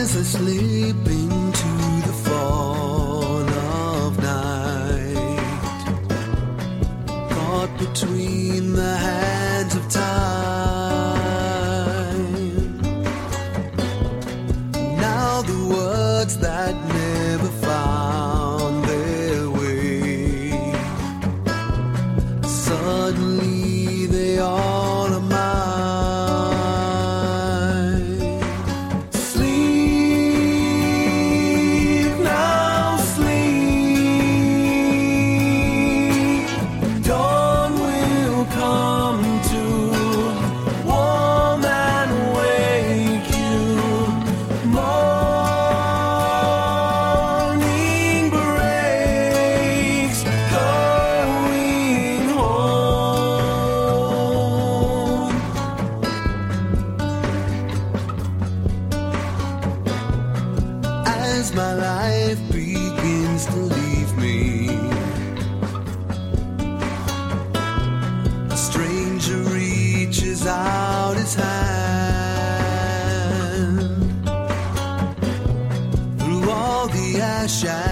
As I slip into the fall of night, caught between the hands of time. Now the words that never found their way, suddenly they all are mine. As my life begins to leave me, a stranger reaches out his hand. Through all the ash